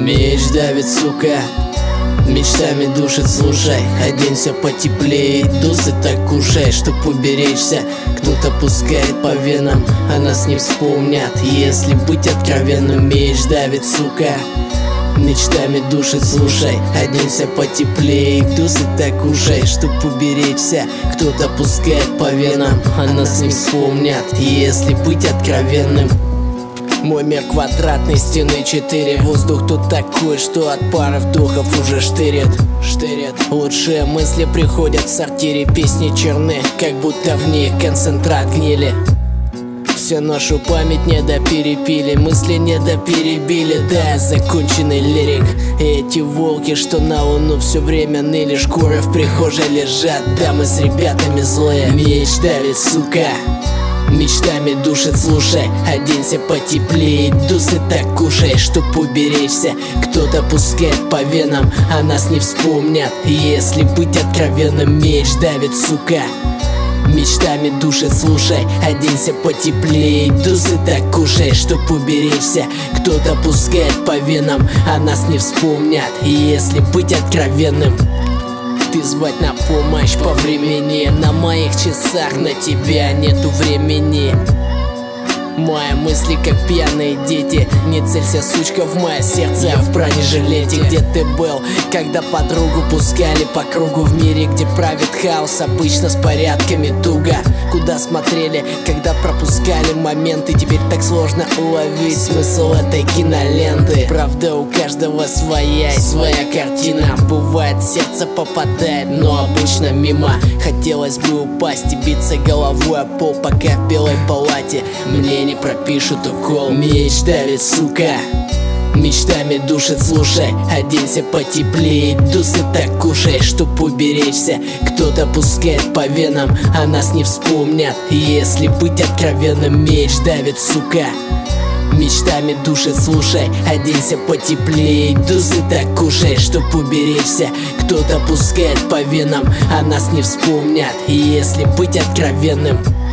Меч давит, сука, мечтами душит, слушай. Оденься потеплее, дусы так кушай, чтоб уберечься. Кто-то пускает по венам, а нас не вспомнят. Если быть откровенным, меч давит, сука, мечтами душит, слушай. Оденься потеплее, дусы так кушай, чтоб уберечься. Кто-то пускает по венам, а нас не вспомнят. Если быть откровенным. Мой мир квадратный, стены 4. Воздух тут такой, что от пары вдохов уже штырит. Лучшие мысли приходят в сортире. Песни черны, как будто в них концентрат гнили. Всю нашу память не доперепили, мысли не доперебили. Да, законченный лирик. И эти волки, что на луну все время ныли, шкуры в прихожей лежат. Да, мы с ребятами злые. Меч давит, сука, мечтами душит, слушай. Оденься потеплее, дусы так кушай, чтоб уберечься. Кто-то пускает по венам, а нас не вспомнят. Если быть откровенным, меч давит, сука, мечтами душит, слушай. Оденься потеплее, дусы так кушай, чтоб уберечься. Кто-то пускает по венам, а нас не вспомнят. Если быть откровенным. Ты звать на помощь по времени, на моих часах на тебя нету времени. Мои мысли как пьяные дети. Не целься, сучка, в мое сердце, я в бронежилете. Где ты был, когда подругу пускали по кругу в мире, где правит хаос, обычно с порядками туго? Куда смотрели, когда пропускали моменты? Теперь так сложно уловить смысл этой киноленты. Правда, у каждого своя и своя картина. Бывает, сердце попадает, но обычно мимо. Хотелось бы упасть и биться головой о пол, пока в белой палате мне не пропишут укол. Меч давит, сука, мечтами душит, слушай. Оденься потеплее, дусы так кушай, чтоб уберечься. Кто-то пускает по венам, а нас не вспомнят. Если быть откровенным, меч давит, сука, мечтами душит, слушай. Оденься потеплее, дусы так кушай, чтоб уберечься. Кто-то пускает по венам, а нас не вспомнят. Если быть откровенным.